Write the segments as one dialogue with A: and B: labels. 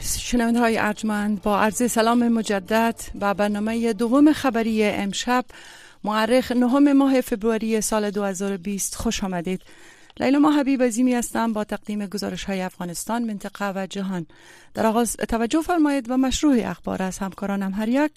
A: شنونده‌های ارجمند، با عرض سلام مجدد و برنامه دوم خبری امشب مورخ 9 ماه فوریه سال 2020 خوش آمدید. لیلا حبیب عظیمی هستم با تقدیم گزارش‌های افغانستان، منطقه و جهان. در آغاز توجه فرمایید و مشروع اخبار از همکارانم هر یک.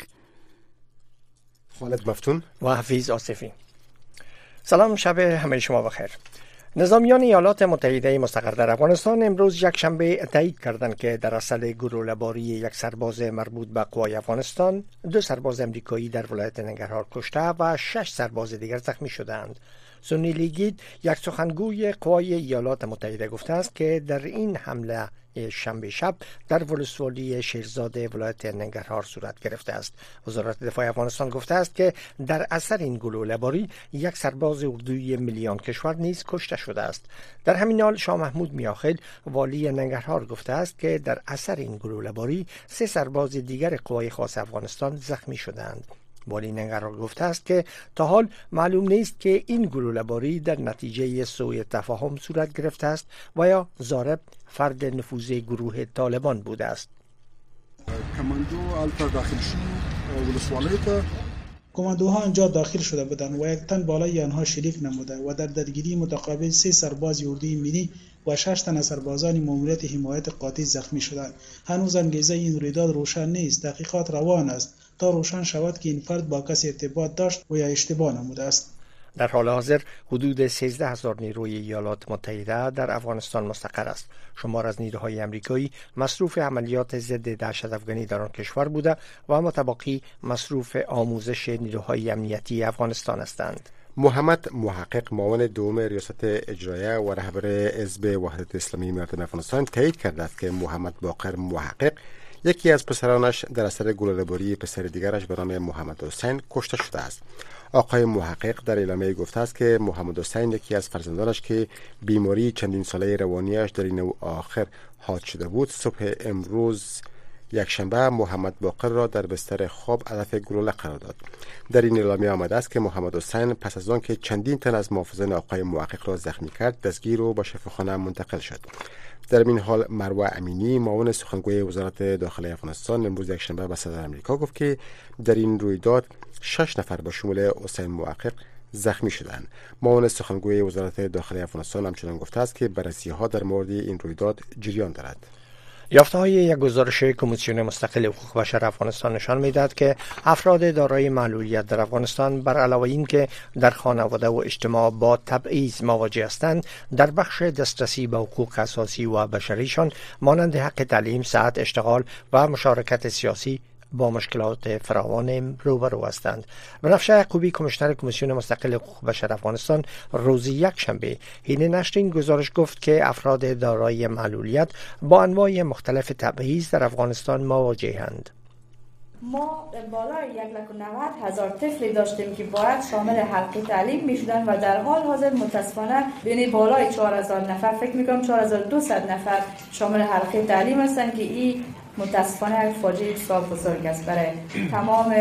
B: خالد مفتون
C: و حفیظ آصفی. سلام، شب همه شما بخیر. نظامیان ایالات متحده مستقر در افغانستان امروز یک شنبه تایید کردند که در اصل گلوله‌باری یک سرباز مربوط به قوای افغانستان، 2 سرباز امریکایی در ولایت ننگرهار کشته و 6 سرباز دیگر زخمی شدند. سونی لیگید، یک سخنگوی قوای ایالات متحده، گفته است که در این حمله شنبه شب در ولسوالی شیرزاد ولایت ننگرهار صورت گرفته است. وزارت دفاع افغانستان گفته است که در اثر این گلوله‌باری یک سرباز اردوی ملیان کشور نیز کشته شده است. در همین حال شاه محمود میاخیل، والی ننگرهار، گفته است که در اثر این گلوله‌باری 3 سرباز دیگر قوای خاص افغانستان زخمی شدند. والی ننگرهار گفته است که تا حال معلوم نیست که این گلوله‌باری در نتیجه سوء تفاهم صورت گرفته است و یا ضارب فرد نفوذی گروه طالبان بوده است.
D: کماندوها آنجا داخل شده بودند و یک تن بالای آنها شلیک نموده و در درگیری متقابل 3 سرباز اردوی ملی و 6 تن از سربازان ماموریت حمایت قاطع زخمی شدند. هنوز انگیزه این رویداد روشن نیست. تحقیقات روان است تا روشن شود که این فرد با کسی ارتباط داشت و یا اشتباه نموده است.
C: در حال حاضر حدود 13,000 نیروی ایالات متحده در افغانستان مستقر است. شمار از نیروهای امریکایی مصروف عملیات ضد دهشت افغانی در آن کشور بوده و متباقی مصروف آموزش نیروهای امنیتی افغانستان هستند.
B: محمد محقق، معاون دوم ریاست اجرایه و رهبر حزب وحدت اسلامی مردم افغانستان، تایید کرده است که محمد باقر محقق، یکی از پسرانش، در اثر گلوله‌باری پسر دیگرش به نام محمد حسین کشته شده است. آقای محقق در اعلامیه گفته است که محمد حسین، یکی از فرزندانش که بیماری چندین ساله روانیش در این آخر حاد شده بود، صبح امروز یک شنبه محمد باقر را در بستر خواب هدف گلوله قرار داد. در این اعلامیه آمده است که محمد حسین پس از آن که چندین تن از محافظان آقای محقق را زخمی کرد، دستگیر و به شفاخانه منتقل شد. در این حال مروه امینی، معاون سخنگوی وزارت داخلی افغانستان، امروز یک شنبه به صدر آمریکا گفت که در این رویداد 6 نفر به شمول حسین محقق زخمی شدند. معاون سخنگوی وزارت داخلی افغانستان همچنان گفته است که بررسی‌ها در مورد این رویداد جریان دارد.
C: یافته‌های یک گزارش کمیسیون مستقل حقوق بشر افغانستان نشان می‌دهد که افراد دارای معلولیت در افغانستان بر علاوه این که در خانواده و اجتماع با تبعیض مواجه هستند، در بخش دسترسی به حقوق اساسی و بشریشان مانند حق تعلیم، صحت، اشتغال و مشارکت سیاسی با مشکلات فراوان روبرو هستند. بنفشه یعقوبی، کمیشنر کمیسیون مستقل حقوق بشر افغانستان، روز یک شنبه حین نشر این گزارش گفت که افراد دارای معلولیت با انواع مختلف تبعیض در افغانستان مواجه‌اند.
E: ما بالای 190,000 طفلی داشتیم که باید شامل حلقه تعلیم می شدن و در حال حاضر متاسفانه بین بالای 4,000 نفر، فکر می کنم 4,200 نفر شامل حلقه تعلیم هستند که این متاسفانه فاجعه بسیار بزرگ است برای تمام،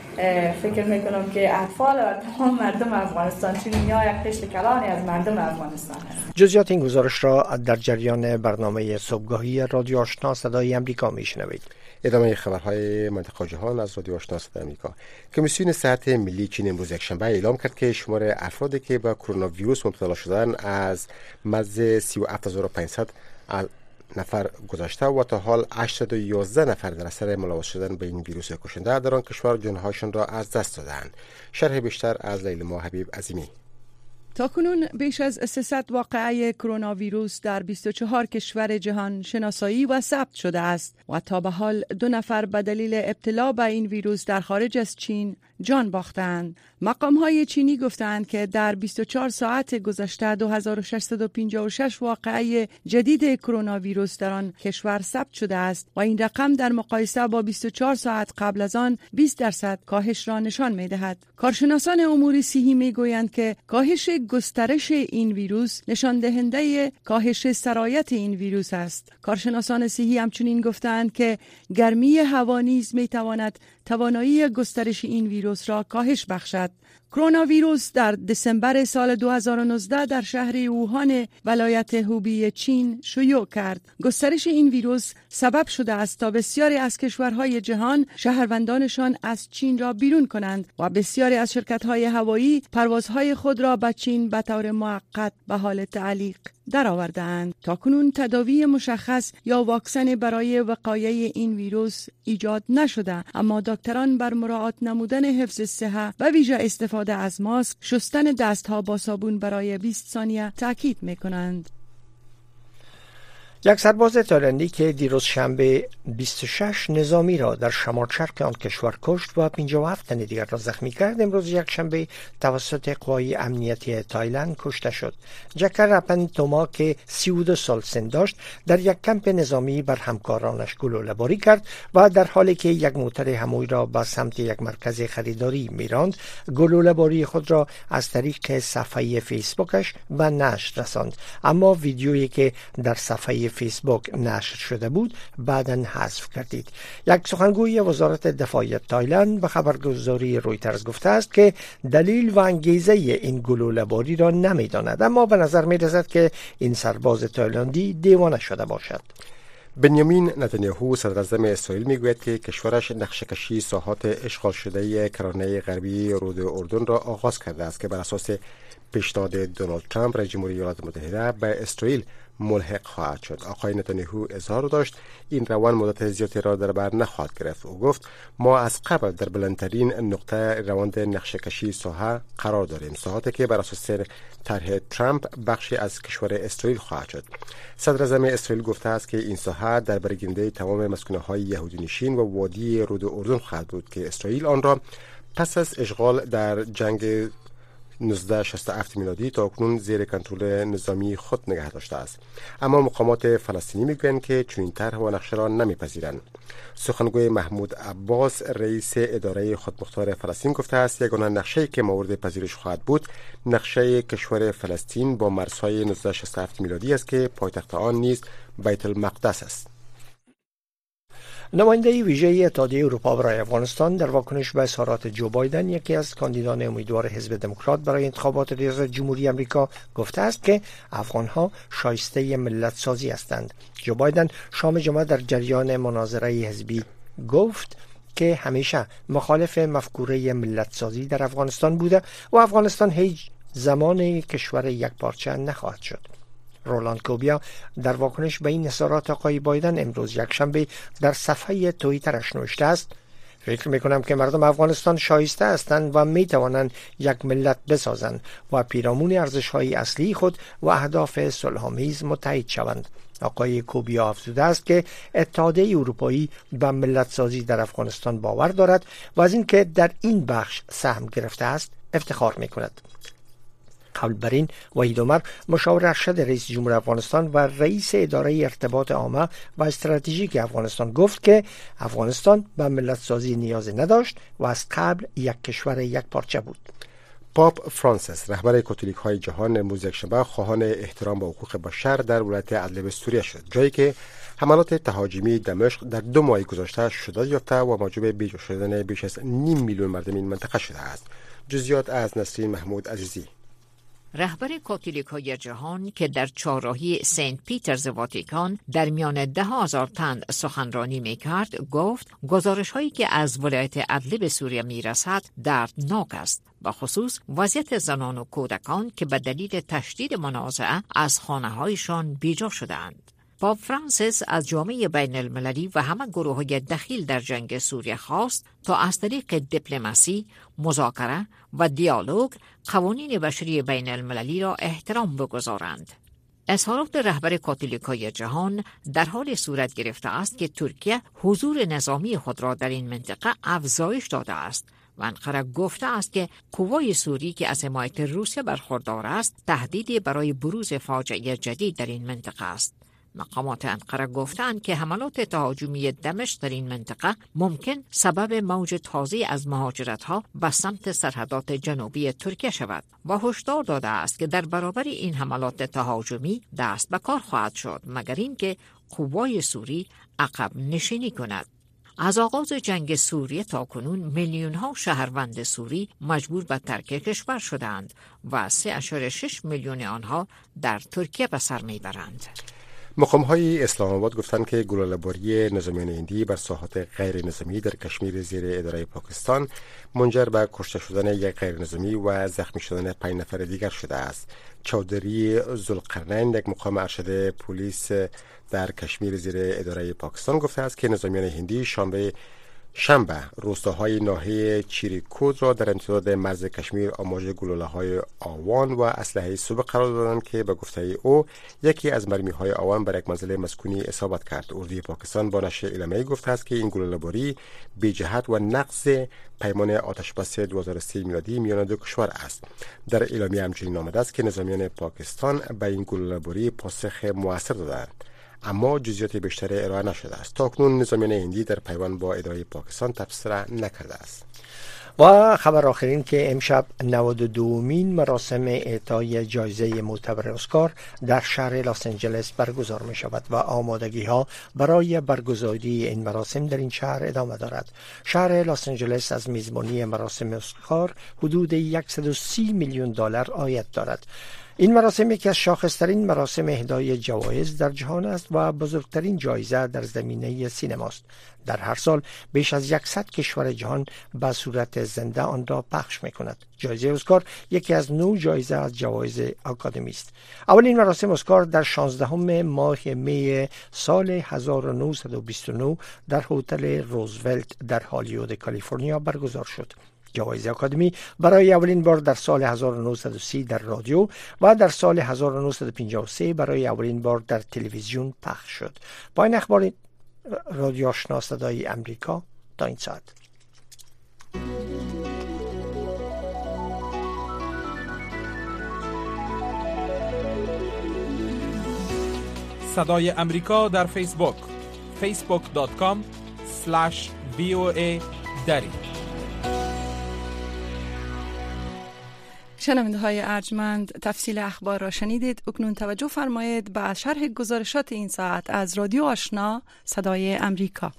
E: فکر میکنم که اطفال و تمام مردم افغانستان، چون اینها یک قشر کلانی از مردم افغانستان است.
C: جزئیات این گزارش را در جریان برنامه صبحگاهی رادیو آشنا صدای امریکا میشنوید.
B: ادامه خبرهای منطقه جهان از رادیو آشنا صدای امریکا. کمیسیون صحت ملی چین امروز یک شنبه اعلام کرد که شمار افرادی که به کرونا ویروس مبتلا شدن از مرز 37500 نفر گذشته و تا حال 811 نفر در اثر ملوث شدن به این ویروس کشنده در آن کشور جانهاشون را از دست دادند. شرح بیشتر از لیلا حبیب عظیمی.
A: تاکنون بیش از 300 واقعه کرونا ویروس در 24 کشور جهان شناسایی و ثبت شده است و تا به حال 2 نفر به دلیل ابتلا به این ویروس در خارج از چین جان باختند. مقام‌های چینی گفتند که در 24 ساعت گذشته 2656 واقعه جدید کرونا ویروس در آن کشور ثبت شده است و این رقم در مقایسه با 24 ساعت قبل از آن 20% کاهش را نشان می‌دهد. کارشناسان امور صحی می‌گویند که کاهش گسترش این ویروس نشان دهنده کاهش سرایت این ویروس است. کارشناسان صحی همچنین گفتند که گرمی هوا نیز می‌تواند توانایی گسترش این ویروس را کاهش بخشد. کرونا ویروس در دسامبر سال 2019 در شهر ووهان ولایت هوبی چین شیوع کرد. گسترش این ویروس سبب شده است تا بسیاری از کشورهای جهان شهروندانشان از چین را بیرون کنند و بسیاری از شرکت‌های هوایی پروازهای خود را به چین به طور موقت به حال تعلیق درآورده‌اند. تاکنون تداوی مشخص یا واکسن برای وقایع این ویروس ایجاد نشده، اما دکتران بر مراعات نمودن حفظ صحت و ویژه استفاده از ماسک، شستن دستها با صابون برای 20 ثانیه تاکید می‌کنند.
C: یک سرباز تایلندی که دیروز شنبه 26 نظامی را در شمال شرق آن کشور کشت و 57 تن دیگر را زخمی کرد، امروز یک شنبه توسط قوای امنیتی تایلند کشته شد. جکر رپنتوما که 32 سال سن داشت در یک کمپ نظامی بر همکارانش گلوله‌باری کرد و در حالی که یک موتر حموی را به سمت یک مرکز خریداری میراند، گلوله‌باری خود را از طریق صفحه فیسبوکش به نشر رساند، اما ویدیویی که در صفحه فیسبوک نشر شده بود بعداً حذف کردید. یک سخنگوی وزارت دفاع تایلند به خبرگزاری رویترز گفته است که دلیل و انگیزه این گلوله‌باری را نمی‌داند، اما به نظر می‌رسد که این سرباز تایلندی دیوانه شده باشد.
B: بنیامین نتانیاهو صدراعظم اسرائیل میگوید که کشورش نقشه‌کشی ساحات اشغال شده کرانه غربی رود اردن را آغاز کرده است که بر اساس پیشنهاد دونالد ترامپ رئیس جمهوری ایالات متحده به اسرائیل ملحق خواهد شد. آقای نتانیاهو اظهار داشت این روند مدت زیادی را در بر نخواهد گرفت. او گفت ما از قبل در بلندترین نقطه روند نقشه‌کشی ساحه قرار داریم، ساحاتی که بر اساس طرح ترامپ بخشی از کشور اسرائیل خواهد شد. صدراعظم اسرائیل گفته است که این ساحه در برگیرنده تمام مسکونه‌های یهودی نشین و وادی رود اردن خواهد بود که اسرائیل آن را پس از اشغال در جنگ 1967 میلادی تا اکنون زیر کنترل نظامی خود نگه داشته است. اما مقامات فلسطینی میگویند که چنین طرح و نقشه را نمیپذیرند. سخنگوی محمود عباس رئیس اداره خودمختار فلسطین گفته است یگانه نقشه‌ای که مورد پذیرش خواهد بود نقشه کشور فلسطین با مرزهای 1967 میلادی است که پایتخت آن نیز بیت المقدس است.
C: نماینده ویژه اتحادیه اروپا برای افغانستان در واکنش به اظهارات جو بایدن، یکی از کاندیدان امیدوار حزب دموکرات برای انتخابات ریاست جمهوری آمریکا، گفته است که افغانها شایسته ملت سازی هستند. جو بایدن شام جمعه در جریان مناظره حزبی گفت که همیشه مخالف مفکوره ملت سازی در افغانستان بوده و افغانستان هیچ زمان کشور یک پارچه نخواهد شد. رولاند کوبیا در واکنش به این اظهارات آقای بایدن امروز یکشنبه در صفحه توییترش نوشته است: فکر میکنم که مردم افغانستان شایسته هستند و میتوانند یک ملت بسازند و پیرامون ارزش‌های اصلی خود و اهداف صلح‌آمیز متحد شوند. آقای کوبیا افزوده است که اتحادیه اروپایی به ملت سازی در افغانستان باور دارد و از اینکه در این بخش سهم گرفته است افتخار میکند. قبل بر این وحید عمر مشاور ارشد رئیس جمهور افغانستان و رئیس اداره ارتباط عامه و استراتژیک افغانستان گفت که افغانستان به ملت سازی نیاز نداشت و از قبل یک کشور یک پارچه بود.
B: پاپ فرانسیس رهبر کاتولیک های جهان امروز یکشنبه خواهان احترام به حقوق بشر در ولایت ادلب سوریه شد، جایی که حملات تهاجمی دمشق در 2 ماه گذشته شدت یافته و موجب بیجا شدن بیش از 5 میلیون مردم این منطقه شده است. جزئیات از نسرین محمود عزیزی.
F: رهبر کاتولیک‌های جهان که در چهارراهی سنت پیترز واتیکان در میان 10,000 تن سخنرانی می‌کرد، گفت گزارش‌هایی که از ولایت ادلب سوریه می‌رسد دردناک است، به خصوص وضعیت زنان و کودکان که به دلیل تشدید منازعه از خانه‌هایشان بیجا شده‌اند. پاپ فرانسیس از جامعه بین المللی و همه گروه‌های دخیل در جنگ سوریه خواست تا از طریق دیپلماسی، مذاکره و دیالوگ قوانین بشری بین المللی را احترام بگذارند. اظهارات رهبر کاتولیک‌های جهان در حال صورت گرفته است که ترکیه حضور نظامی خود را در این منطقه افزایش داده است و انقره گفته است که قوای سوری که از حمایت روسیه برخوردار است تهدیدی برای بروز فاجعه جدید در این منطقه است. مقامات انقره گفتند که حملات تهاجمی دمشق در این منطقه ممکن سبب موج تازه از مهاجرت‌ها به سمت سرحدات جنوبی ترکیه شود و هشدار داده است که در برابر این حملات تهاجمی دست به کار خواهد شد مگر اینکه قوای سوری عقب نشینی کند. از آغاز جنگ سوریه تا کنون میلیون‌ها شهروند سوری مجبور به ترک کشور شدند و 3.6 میلیون آنها در ترکیه به سر میبرند.
B: مقام‌های اسلام آباد گفتند که گلوله‌باری نظامیان هندی بر ساحات غیر نظامی در کشمیر زیر اداره پاکستان منجر به کشته شدن یک غیر نظامی و زخمی شدن 5 نفر دیگر شده است. چودری ذوالقرنین، یک مقام ارشد پلیس در کشمیر زیر اداره پاکستان، گفته است که نظامیان هندی شنبه روستاهای ناحیه چیریکود را در امتداد مرز کشمیر آماج گلوله‌های آوان و اسلحه صبح قرار دادند که به گفته او یکی از مرمی‌های آوان بر یک منزل مسکونی اصابت کرد. اردوی پاکستان با نشر اعلامیه‌ای گفته است که این گلوله‌باری بی جهت و نقض پیمان آتشبس 2003 میلادی میان دو کشور است. در اعلامیه همچنین آمده است که نظامیان پاکستان به این گلوله‌باری پاسخ موثر دادند، اما جزئیات بیشتری ارائه نشده است. تاکنون نظامیان هندی در پیوند با اداره پاکستان تبصره نکرده است.
C: و خبر آخرین که امشب 92مین مراسم اعطای جایزه معتبر اسکار در شهر لس آنجلس برگزار می شود و آمادگی ها برای برگزاری این مراسم در این شهر ادامه دارد. شهر لس آنجلس از میزبانی مراسم اسکار حدود 130 میلیون دلار عاید دارد. این مراسم یکی از شاخصترین مراسم اهدای جوایز در جهان است و بزرگترین جایزه در زمینه سینماست. در هر سال بیش از 100 کشور جهان به صورت زنده آن را پخش می‌کند. جایزه اسکار یکی از 9 جایزه از جوایز آکادمی است. اولین مراسم اسکار در 16 ماه می سال 1929 در هتل روزولت در هالیوود کالیفرنیا برگزار شد. جوایز آکادمی برای اولین بار در سال 1930 در رادیو و در سال 1953 برای اولین بار در تلویزیون پخش شد. با این اخبار رادیو آشنا صدای امریکا تا این ساعت.
G: صدای امریکا در فیسبوک facebook.com/VOA دری.
A: شنونده های ارجمند، تفصیل اخبار را شنیدید. اکنون توجه فرمایید به شرح گزارشات این ساعت از رادیو آشنا صدای امریکا.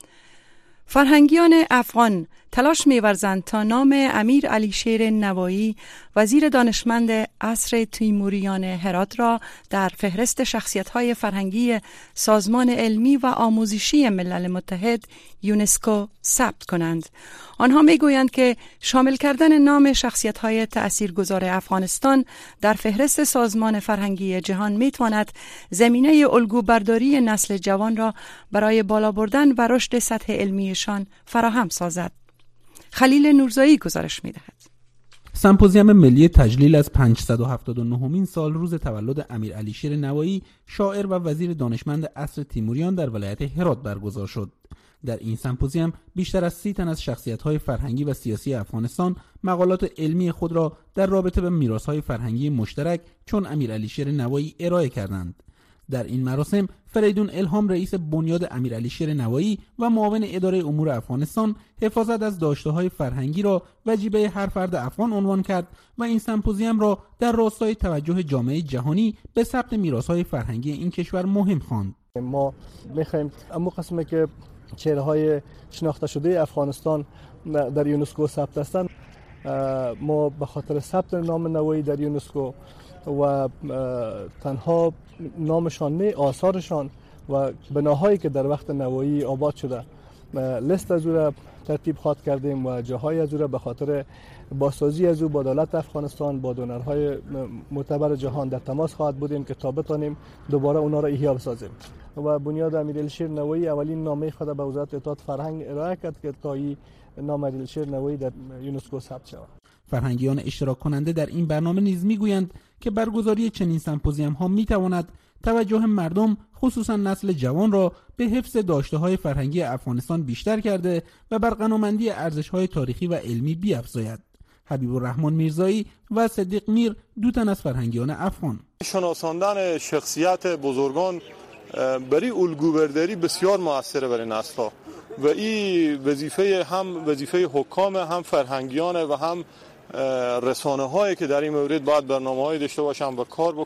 A: فرهنگیان افغان تلاش می‌ورزند تا نام امیر علی شیر نوایی، وزیر دانشمند عصر تیموریان هرات را در فهرست شخصیت‌های فرهنگی سازمان علمی و آموزشی ملل متحد یونسکو ثبت کنند. آنها می‌گویند که شامل کردن نام شخصیت‌های تأثیرگذار افغانستان در فهرست سازمان فرهنگی جهان می‌تواند زمینه الگوبرداری نسل جوان را برای بالا بردن و رشد سطح علمیشان فراهم سازد. خلیل نورزایی گزارش می‌دهد.
H: سمپوزیوم ملی تجلیل از 579مین سال روز تولد امیر علی شیر نوایی، شاعر و وزیر دانشمند عصر تیموریان در ولایت هرات برگزار شد. در این سمپوزیوم بیشتر از 30 تن از شخصیت‌های فرهنگی و سیاسی افغانستان مقالات علمی خود را در رابطه به میراث‌های فرهنگی مشترک چون امیر علی شیر نوایی ارائه کردند. در این مراسم فریدون الهام رئیس بنیاد امیر علی شیر نوایی و معاون اداره امور افغانستان حفاظت از داشته‌های فرهنگی را وجیبه هر فرد افغان عنوان کرد و این سمپوزیوم را در راستای توجه جامعه جهانی به ثبت میراث‌های فرهنگی این کشور مهم خواند.
I: ما می‌خوایم اما قسمی که چهره‌های شناخته شده افغانستان در یونسکو ثبت هستند، ما به خاطر ثبت نام نوایی در یونسکو و تنها نامشان نه، آثارشان و بناهایی که در وقت نوایی آباد شده لیست از او را ترتیب خواهد کردیم و جاهای از او را به خاطر بازسازی از او با دولت افغانستان با دونرهای معتبر جهان در تماس خواهد بودیم که تا بتانیم دوباره اونا را احیا بسازیم. و بنیاد امیر علی شیر نوایی اولین نامه خود به وزارت اطلاعات فرهنگ ارائه کرد که تا این نام امیر علی شیر نوایی در یونسکو ثبت شود.
H: فرهنگیان اشتراک کننده در این برنامه نیز میگویند که برگزاری چنین سمپوزیوم ها میتواند توجه مردم خصوصا نسل جوان را به حفظ داشته‌های فرهنگی افغانستان بیشتر کرده و بر غنی‌مندی ارزش‌های تاریخی و علمی بیفزاید. حبیب الرحمن میرزایی و صدیق میر، دو تن از فرهنگیان افغان.
J: شناساندن شخصیت بزرگان برای الگوبرداری بسیار موثره برای نسل‌ها و این وظیفه حکام هم فرهنگیان و هم رسانه‌هایی که در این مورد باید برنامه‌های داشته باشن و کار بکنم.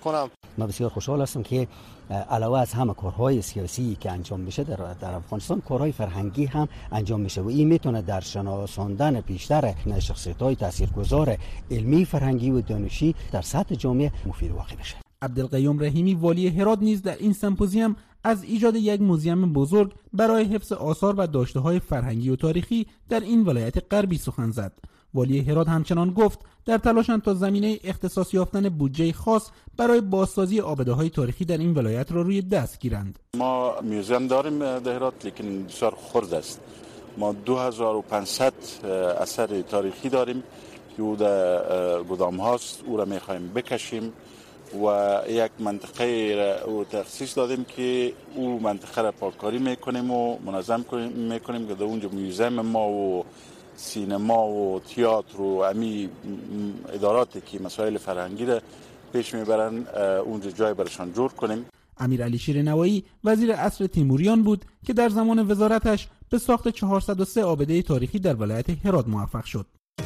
K: من بسیار خوشحال هستم که علاوه از همه کارهای سیاسی که انجام میشه در افغانستان، کارهای فرهنگی هم انجام میشه و این میتونه در شناساندن بیشتر شخصیت‌های تاثیرگذار علمی، فرهنگی و دانشی در سطح جامعه مفید واقع بشه.
H: عبدالقیوم رحیمی والی هرات نیز در این سمپوزیوم از ایجاد یک موزیم بزرگ برای حفظ آثار و داشته‌های فرهنگی و تاریخی در این ولایت غربی سخن زد. والی هرات همچنان گفت در تلاشند تا زمینه اختصاص یافتن بودجه خاص برای بازسازی عابده‌های تاریخی در این ولایت را روی دست گیرند.
L: ما موزیم داریم در هرات، لیکن بسیار خرد است. ما 2500 اثر تاریخی داریم که او در گودام هاست، او را می‌خوایم بکشیم و یک منطقه را تخصیص دادیم که او منطقه را پاککاری میکنیم و منظم میکنیم که در اونجا موزیم ما و سینما و تئاتر و امی اداراتی که مسائل فرهنگی را پیش میبرن اونجا جای برشان جور کنیم.
H: امیرعلیشیر نوایی وزیر عصر تیموریان بود که در زمان وزارتش به ساخت 403 عابده تاریخی در ولایت هرات موفق شد.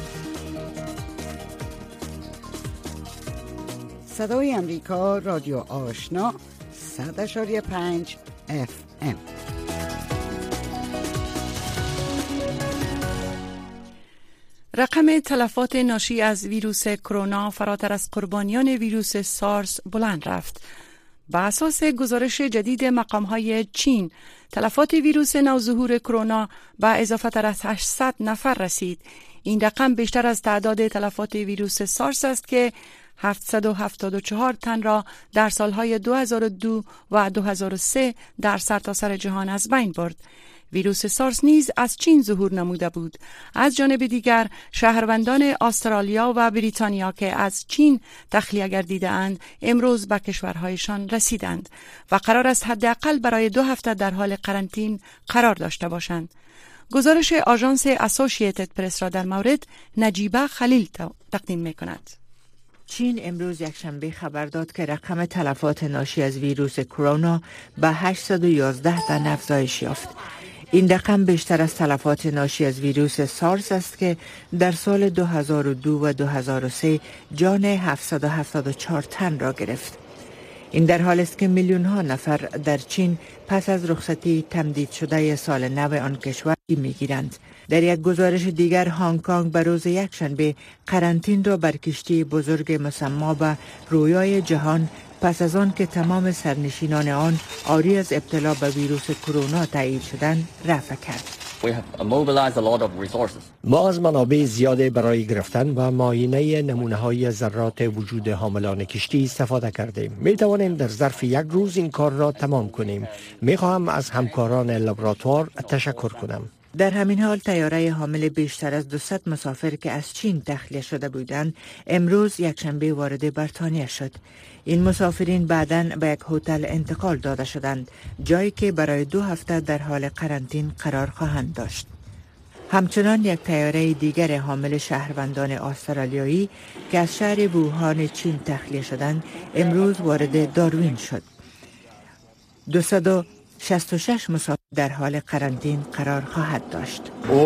M: صدای امریکا، رادیو آشنا، 100.5 FM.
A: رقم تلفات ناشی از ویروس کرونا فراتر از قربانیان ویروس سارس بلند رفت. بر اساس گزارش جدید مقام‌های چین، تلفات ویروس نوظهور کرونا به اضافه تر از 800 نفر رسید. این رقم بیشتر از تعداد تلفات ویروس سارس است که 774 تن را در سالهای 2002 و 2003 در سرتاسر جهان از بین برد. ویروس سارس نیز از چین ظهور نموده بود. از جانب دیگر شهروندان استرالیا و بریتانیا که از چین تخلیه گردیده اند امروز به کشورهایشان رسیدند و قرار است حداقل برای 2 هفته در حال قرنطینه قرار داشته باشند. گزارش آژانس اسوسییتد پرس را در مورد نجیبه خلیل تقدیم می‌کند.
F: چین امروز یکشنبه خبر داد که رقم تلفات ناشی از ویروس کرونا به 811 تن افزایش یافت. این رقم بیشتر از تلفات ناشی از ویروس سارس است که در سال 2002 و 2003 جان 774 تن را گرفت. این در حال است که میلیون ها نفر در چین پس از رخصتی تمدید شده سال نو آن کشور میگیرند. در یک گزارش دیگر هنگ کنگ به روز یکشنبه قرنطینه را بر کشتی بزرگ مسمی به رویای جهان پس از آن که تمام سرنشینان آن عاری از ابتلا به ویروس کرونا تایید شدند رفع کرد.
C: ما از منابع زیاده برای گرفتن و معاینه نمونه‌های ذرات وجود حاملان کشتی استفاده کردیم. می توانیم در ظرف 1 روز این کار را تمام کنیم. می خواهم از همکاران لابراتوار تشکر کنم.
F: در همین حال طیاره حامل بیشتر از 200 مسافر که از چین تخلیه شده بودند امروز یکشنبه وارد بریتانیا شد. این مسافرین بعداً به یک هتل انتقال داده شدند، جایی که برای 2 هفته در حال قرنطینه قرار خواهند داشت. همچنان یک طیاره دیگر حامل شهروندان استرالیایی که از شهر ووهان چین تخلیه شدند امروز وارد داروین شد. 266 مسافر در حال قرنطینه قرار خواهد داشت.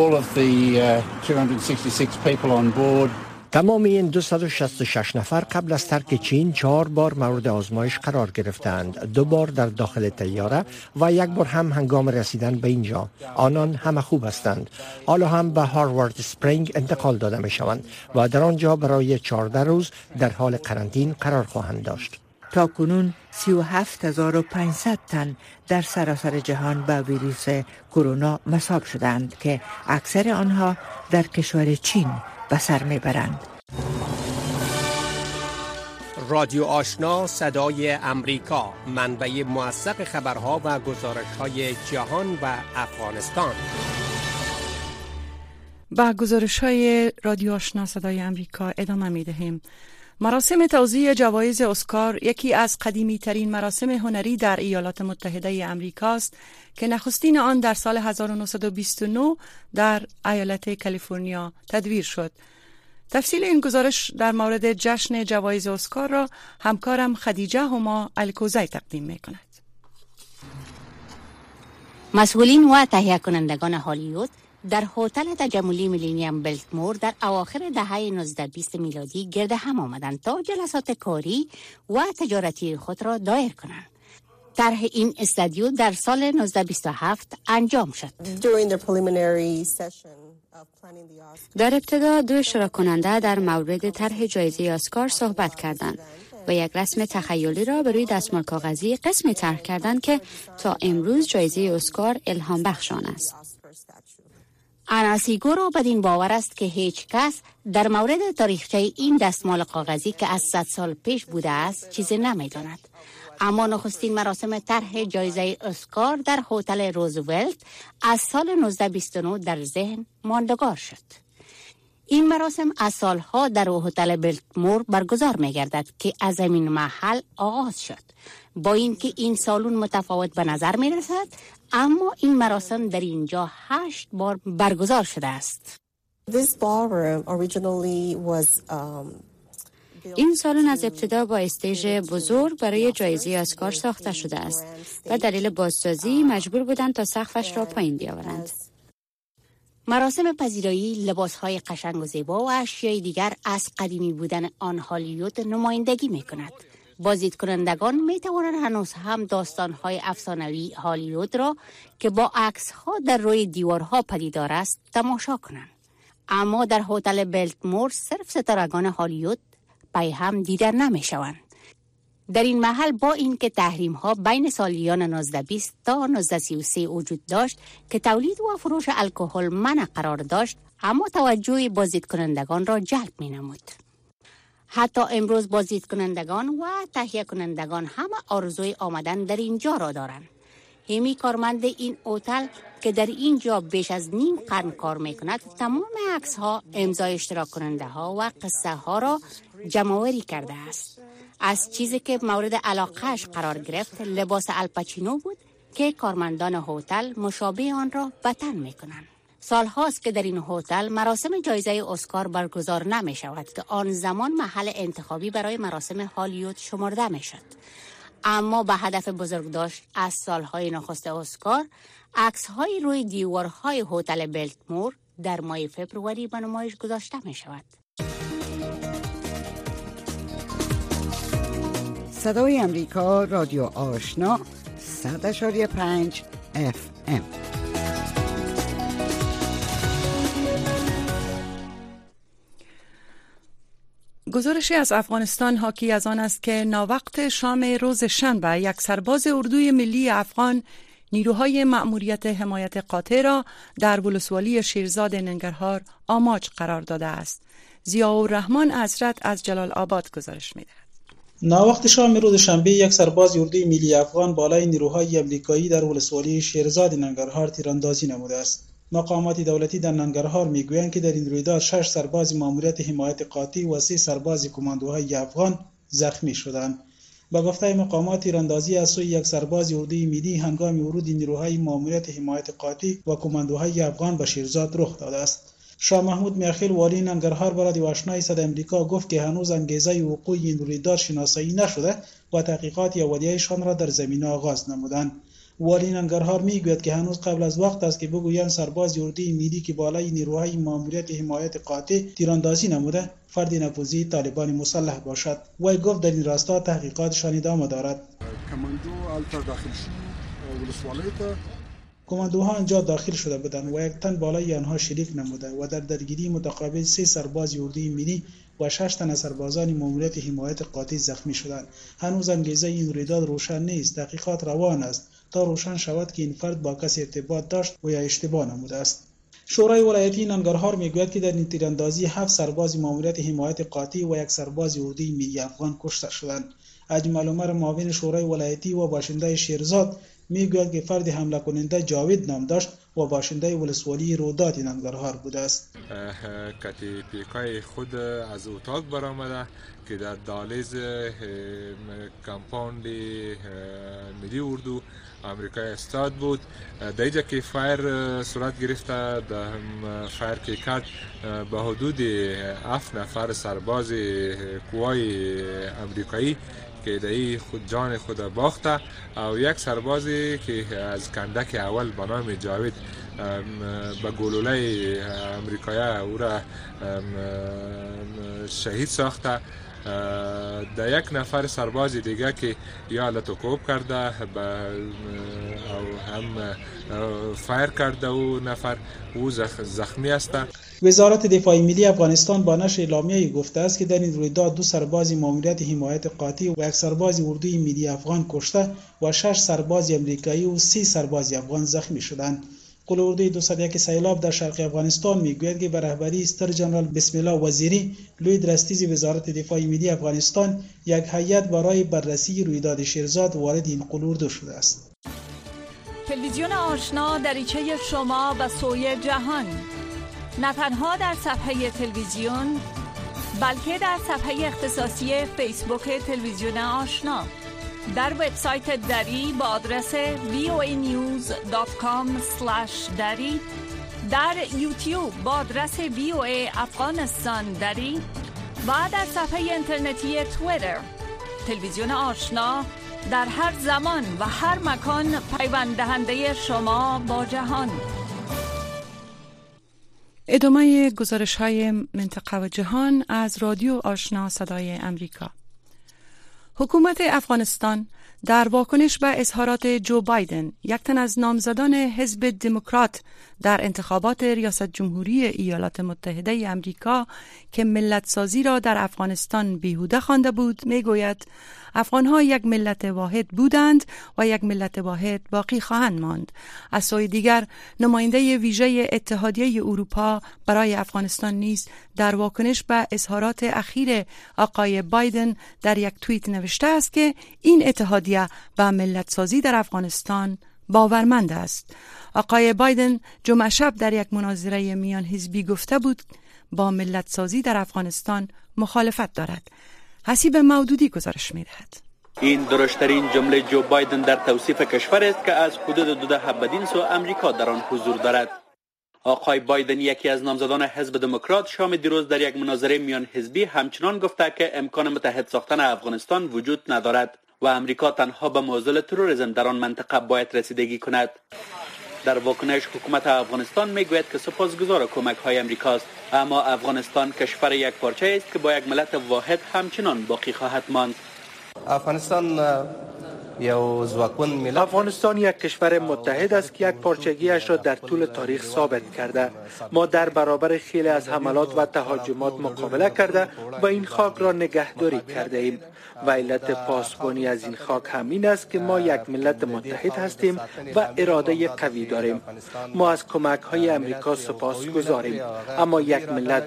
C: تمام این 266 نفر قبل از ترک چین 4 بار مورد آزمایش قرار گرفتند، 2 بار در داخل طیاره و 1 بار هم هنگام رسیدن به اینجا. آنان همه خوب هستند. حالا هم به هاروارد اسپرینگ انتقال داده می شوند و در آنجا برای 14 روز در حال قرنطینه قرار خواهند داشت.
F: تا کنون 37500 تن در سراسر جهان با ویروس کرونا مصاب شدند که اکثر آنها در کشور چین به سر میبرند.
N: رادیو آشنا، صدای امریکا، منبع موثق خبرها و گزارش‌های جهان و افغانستان.
A: با گزارش‌های رادیو آشنا صدای امریکا ادامه می‌دهیم. مراسم توزیع جوایز اسکار یکی از قدیمی ترین مراسم هنری در ایالات متحده امریکا است که نخستین آن در سال 1929 در ایالت کالیفرنیا تدویر شد. تفصیل این گزارش در مورد جشن جوایز اسکار را همکارم خدیجه هما الکوزی تقدیم می کند.
O: مسئولین و تهیه کنندگان هالیوود در هتل تجملی میلینیوم بلتمور در اواخر دهه 1920 میلادی گرد هم آمدند تا جلسات کاری و تجارتی خود را دایر کنند. طرح این استادیو در سال 1927 انجام شد.
P: در ابتدا دو اشتراک کننده در مورد طرح جایزه اسکار صحبت کردند و یک رسم تخیلی را بر روی دستمال کاغذی قسمی طرح کردند که تا امروز جایزه اسکار الهام بخش آن است.
O: آناسیگورو بدین باور است که هیچ کس در مورد تاریخچه این دستمال کاغذی که از 100 سال پیش بوده است چیزی نمی‌داند. اما نخستین مراسم طرح جایزه اسکار در هتل روزولت از سال 1929 در ذهن ماندگار شد. این مراسم از سالها در هتل بلتمور برگزار می‌گردد که از همین محل آغاز شد. با اینکه این سالن متفاوت به نظر می‌رسد، اما این مراسم در اینجا 8 بار برگزار شده است.
P: این سالن از ابتدا با استیج بزرگ برای جایزه اسکار ساخته شده است و دلیل بازسازی مجبور بودند تا سقفش را پایین بیاورند.
O: مراسم پذیرایی لباس‌های قشنگ و زیبا و اشیای دیگر از قدیمی بودن آن هالیوود نمایندگی می‌کند. بازدیدکنندگان می‌توانند هنوز هم داستان‌های افسانه‌ای هالیوود را که با عکس‌ها در روی دیوارها پدیدار است تماشا کنند. اما در هتل بلتمور صرف ستارگان هالیوود پای هم دیده نمی‌شوند. در این محل با اینکه تحریم‌ها بین سالیان 1920 تا 1933 وجود داشت که تولید و فروش الکل منع قرار داشت، اما توجه بازدیدکنندگان را جلب می‌نمود. حتی امروز بازدیدکنندگان و تهیه کنندگان هم آرزوی آمدن در اینجا را دارند. همی کارمند این هتل که در اینجا بیش از نیم قرن کار میکند، تمام عکس‌ها، امضای اشتراک کننده ها و قصه ها را جمع‌آوری کرده است. از چیزی که مورد علاقهش قرار گرفت لباس الپاچینو بود که کارمندان هتل مشابه آن را به تن میکنند. سال هاست که در این هتل مراسم جایزه اسکار برگزار نمی شود که آن زمان محل انتخابی برای مراسم هالیوود شمرده می شد. اما به هدف بزرگ داشت از سالهای نخست اسکار، عکس‌های روی دیوارهای هتل بلتمور در ماه فبروری به نمایش گذاشته می شود.
M: صدای امریکا، رادیو آشنا، 100.5 FM.
A: گزارشی از افغانستان حاکی از آن است که ناوقت شام روز شنبه یک سرباز اردوی ملی افغان نیروهای مأموریت حمایت قاطع را در ولسوالی شیرزاد ننگرهار آماج قرار داده است. ضیاءالرحمن عزرت از جلال آباد گزارش می‌دهد.
D: ناوقت شام روز شنبه یک سرباز اردوی ملی افغان بالای نیروهای امریکایی در ولسوالی شیرزاد ننگرهار تیراندازی نموده است. مقامات دولتی در ننگرهار میگویند که در این رویداد 6 سرباز ماموریت حمایت قاطع و 3 سرباز کماندوهای افغان زخمی شدند. با گفته مقامات تیراندازی از سوی یک سرباز اردوی ملی هنگام ورود نیروهای ماموریت حمایت قاطع و کماندوهای افغان به شیرزاد رخ داده است. شاه محمود میاخیل والی ننگرهار به رادیو آشنای صدای امریکا گفت که هنوز انگیزه وقوع این رویداد شناسایی نشده و تحقیقات اولیه‌شان را در زمینه آغاز نمودند. والی ننگرهار میگوید که هنوز قبل از وقت است که بگویند سرباز اردوی ملی که بالای نیروهای ماموریت حمایت قاطع تیراندازی نموده فرد نفوذی طالبان مسلح باشد. وی گفت در این راستا تحقیقاتشان ادامه دارد. کماندوها آنجا داخل شده بودند و یک تن بالای آنها شلیک نموده و در درگیری متقابل 3 سرباز اردوی ملی و 6 تن سربازان ماموریت حمایت قاطع زخمی شدند. هنوز انگیزه این رویداد روشن نیست. تحقیقات روان است تا روشن شود که این فرد با کسی ارتباط داشت و یا اشتباه نموده است. شورای ولایتی ننگرهار میگوید که در این تیراندازی 7 سرباز ماموریت حمایت قاطع و 1 سرباز اردوی ملی افغان کشته شدند. اجمل عمر معاون شورای ولایتی و باشنده شیرزاد میگوید که فرد حمله کننده جاوید نام داشت و باشنده ولسوالی رودات ننگرهار بوده است.
Q: کتی پیکای خود از اتاق برآمده که در دهلیز کمپاوند ملی اردو امریکای استاد بود. در اینجا که فایر صورت گرفته، در فایر که کرد به حدود 7 نفر سرباز قوای امریکایی که دایی خود جان خود باخته و یک سربازی که از کندک اول به نام جاوید به گلوله امریکایی او را شهید ساخته. در یک نفر سرباز دیگه که یا لطوکوب کرده او هم فایر کرده او نفر او زخمی است.
D: وزارت دفاع ملی افغانستان با نشر اعلامیه‌ای گفته است که در این رویداد 2 سرباز ماموریت حمایت قاطع و 1 سرباز اردوی ملی افغان کشته و 6 سرباز امریکایی و 30 سرباز افغان زخمی شدند. قول اردوی 201 سیلاب در شرق افغانستان میگوید که به رهبری ستر جنرال بسم الله وزیری لوی درستیز وزارت دفاع ملی افغانستان یک هیئت برای بررسی رویداد شیرزاد وارد این قول اردو شده است.
R: تلویزیون آشنا دریچه شما به سوی جهان، نه تنها در صفحه تلویزیون بلکه در صفحه اختصاصی فیسبوک تلویزیون آشنا، در وبسایت دری با آدرس voanews.com/dari، در یوتیوب با آدرس VOA افغانستان دری و در صفحه اینترنتی توییتر. تلویزیون آشنا در هر زمان و هر مکان پیوند دهنده شما با جهان.
A: ادامه گزارش‌های منطقه و جهان از رادیو آشنا صدای امریکا. حکومت افغانستان در واکنش به اظهارات جو بایدن، یک تن از نامزدان حزب دموکرات در انتخابات ریاست جمهوری ایالات متحده امریکا که ملت سازی را در افغانستان بیهوده خوانده بود، میگوید افغانها یک ملت واحد بودند و یک ملت واحد باقی خواهند ماند. از سوی دیگر نماینده ویژه اتحادیه اروپا برای افغانستان نیز در واکنش به اظهارات اخیر آقای بایدن در یک توییت نوشته است که این اتحادیه به ملت سازی در افغانستان باورمند است. آقای بایدن جمعه شب در یک مناظره میان حزبی گفته بود با ملت سازی در افغانستان مخالفت دارد. حسیب مودودی گزارش می‌دهد.
S: این درشترین جمله جو بایدن در توصیف کشور است که از حدود 12 بدین سو امریکا در آن حضور دارد. آقای بایدن، یکی از نامزدان حزب دموکرات، شام دیروز در یک مناظره میان حزبی همچنان گفته که امکان متحد ساختن افغانستان وجود ندارد و امریکا تنها به معضل تروریسم در آن منطقه باید رسیدگی کند. در واکنش حکومت افغانستان میگوید که سپاسگزار کمک‌های امریکاست، اما افغانستان کشور یک پارچه است که با یک ملت واحد همچنان باقی خواهد ماند.
T: افغانستان یک کشور متحد است که یک پارچگیش را در طول تاریخ ثابت کرده. ما در برابر خیلی از حملات و تهاجمات مقابله کرده و این خاک را نگهداری کرده ایم و علت پاسبانی از این خاک همین است که ما یک ملت متحد هستیم و اراده قوی داریم. ما از کمک های امریکا سپاسگزاریم، اما یک ملت.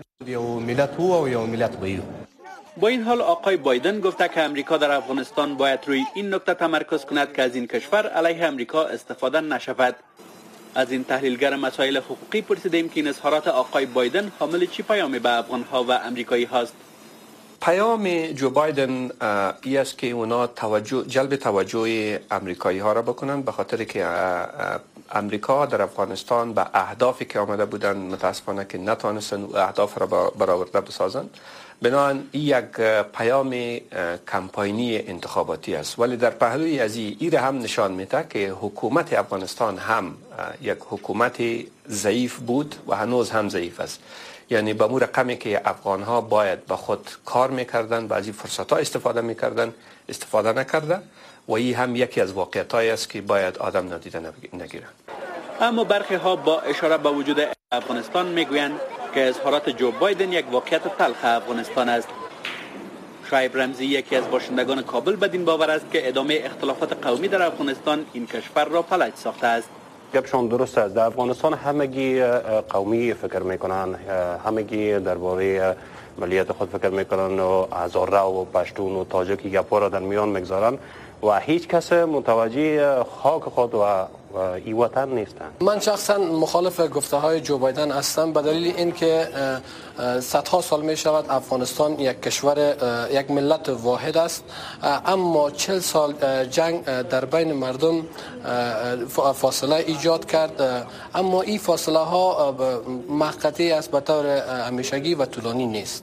S: با این حال آقای بایدن گفته که امریکا در افغانستان باید روی این نکته تمرکز کند که از این کشور علیه امریکا استفاده نشود. از این تحلیلگر مسائل حقوقی پرسیدیم که این اظهارات آقای بایدن حامل چی پیامی به افغانها و امریکایی هاست.
U: پیام جو بایدن ای است که اونا جلب توجه امریکایی ها را بکنن، به خاطر که امریکا در افغانستان به اهدافی که آمده بودن متاسفانه که نتوانستن اهداف را برآورده بسازن. بنابراین این یک پیام کمپاینی انتخاباتی است، ولی در پهلوی از این هم نشان میده که حکومت افغانستان هم یک حکومت ضعیف بود و هنوز هم ضعیف است. یعنی به مور رقمی که افغانها باید به خود کار میکردن، بعضی فرصت‌ها استفاده میکردن، استفاده نکرده و این هم یکی از واقعیت‌هایی است که باید آدم نادیده نگیرند.
S: اما برخی ها با اشاره به وجود افغانستان میگویند که اظهارات جو بایدن یک واقعیت تلخ افغانستان است. شعیب رمزی، یکی از باشندگان کابل، بدین باور است که ادامه اختلافات قومی در افغانستان این کشور را فلج ساخته است.
V: گپشان درست است. در افغانستان همگی قومی فکر میکنن، همگی درباره ملیت خود فکر میکنن و هزاره و پشتون و تاجیک گپا را در میان میگذارن و هیچ کس متوجه خاک خود و این وطن نیستند.
W: من شخصا مخالف گفته های جو بایدن هستم به دلیل اینکه صدها سال می شود افغانستان یک کشور، یک ملت واحد است، اما 40 سال جنگ در بین مردم فاصله ایجاد کرد، اما این فاصله ها موقتی است، به طور همیشگی و طولانی نیست.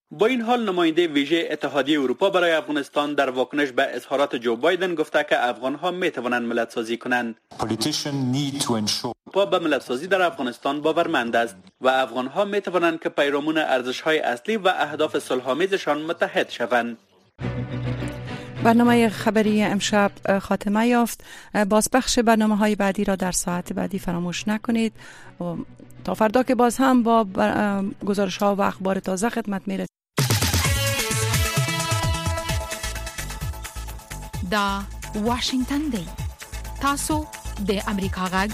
S: با این حال نماینده ویژه اتحادیه اروپا برای افغانستان در واکنش به اظهارات جو بایدن گفته که افغان‌ها می‌توانند ملت‌سازی کنند. اروپا به ملت‌سازی در افغانستان باورمند است و افغان‌ها می‌توانند که پیرامون ارزش‌های اصلی و اهداف صلح‌آمیزشان متحد شوند.
A: برنامه خبری امشب خاتمه یافت. بازپخش برنامه‌های بعدی را در ساعت بعدی فراموش نکنید. تا فردا که باز هم با گزارش‌ها و اخبار تازه خدمت می‌رسیم.
B: دا واشنگتن دی تاسو د امریکا غږ